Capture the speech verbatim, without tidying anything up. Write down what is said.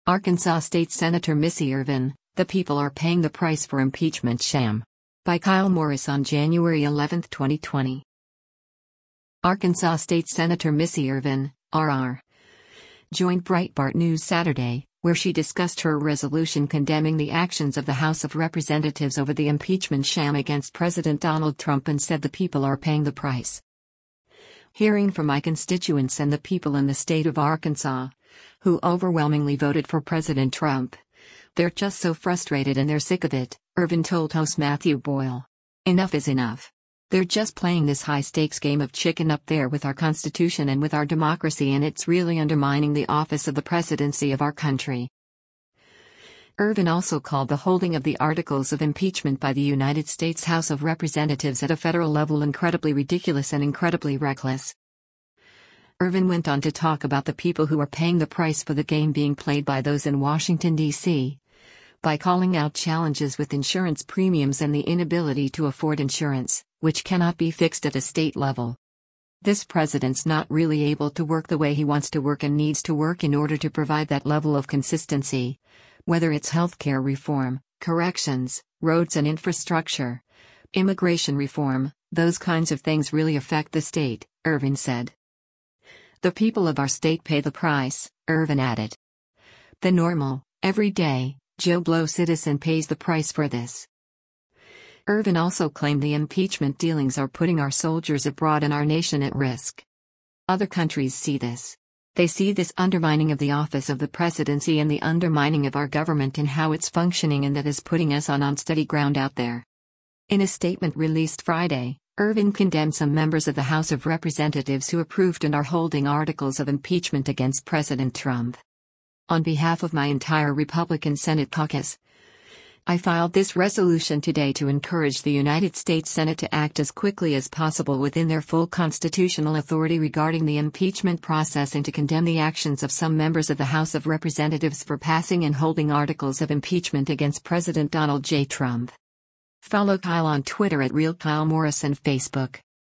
Arkansas State Senator Missy Irvin, the people are paying the price for impeachment sham. By Kyle Morris on January eleventh, twenty twenty. Arkansas State Senator Missy Irvin, R R, joined Breitbart News Saturday, where she discussed her resolution condemning the actions of the House of Representatives over the impeachment sham against President Donald Trump and said the people are paying the price. Hearing from my constituents and the people in the state of Arkansas, who overwhelmingly voted for President Trump, they're just so frustrated and they're sick of it, Irvin told host Matthew Boyle. Enough is enough. They're just playing this high-stakes game of chicken up there with our Constitution and with our democracy, and it's really undermining the office of the presidency of our country. Irvin also called the holding of the articles of impeachment by the United States House of Representatives at a federal level incredibly ridiculous and incredibly reckless. Irvin went on to talk about the people who are paying the price for the game being played by those in Washington, D C, by calling out challenges with insurance premiums and the inability to afford insurance, which cannot be fixed at a state level. This president's not really able to work the way he wants to work and needs to work in order to provide that level of consistency, whether it's healthcare reform, corrections, roads and infrastructure, immigration reform. Those kinds of things really affect the state, Irvin said. The people of our state pay the price, Irvin added. The normal, everyday, Joe Blow citizen pays the price for this. Irvin also claimed the impeachment dealings are putting our soldiers abroad and our nation at risk. Other countries see this. They see this undermining of the office of the presidency and the undermining of our government and how it's functioning, and that is putting us on unsteady ground out there. In a statement released Friday, Irvin condemned some members of the House of Representatives who approved and are holding articles of impeachment against President Trump. On behalf of my entire Republican Senate caucus, I filed this resolution today to encourage the United States Senate to act as quickly as possible within their full constitutional authority regarding the impeachment process and to condemn the actions of some members of the House of Representatives for passing and holding articles of impeachment against President Donald J. Trump. Follow Kyle on Twitter at Real Kyle Morris and Facebook.